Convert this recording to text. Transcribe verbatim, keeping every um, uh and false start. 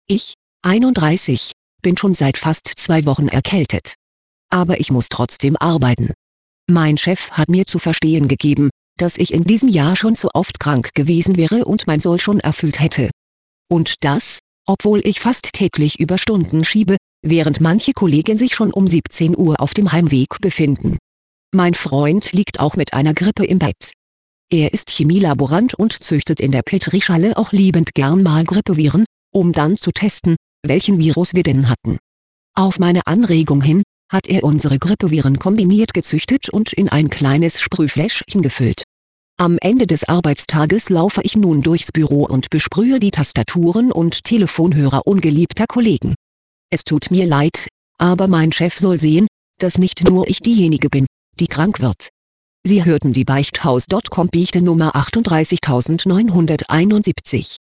Ich, einunddreißig, bin schon seit fast zwei Wochen erkältet. Aber ich muss trotzdem arbeiten. Mein Chef hat mir zu verstehen gegeben, dass ich in diesem Jahr schon zu oft krank gewesen wäre und mein Soll schon erfüllt hätte. Und das, obwohl ich fast täglich Überstunden schiebe, während manche Kollegen sich schon um siebzehn Uhr auf dem Heimweg befinden. Mein Freund liegt auch mit einer Grippe im Bett. Er ist Chemielaborant und züchtet in der Petrischale auch liebend gern mal Grippeviren, um dann zu testen, welchen Virus wir denn hatten. Auf meine Anregung hin, hat er unsere Grippeviren kombiniert gezüchtet und in ein kleines Sprühfläschchen gefüllt. Am Ende des Arbeitstages laufe ich nun durchs Büro und besprühe die Tastaturen und Telefonhörer ungeliebter Kollegen. Es tut mir leid, aber mein Chef soll sehen, dass nicht nur ich diejenige bin, die krank wird. Sie hörten die Beichthaus Punkt com Beichte Nummer achtunddreißigtausendneunhunderteinundsiebzig.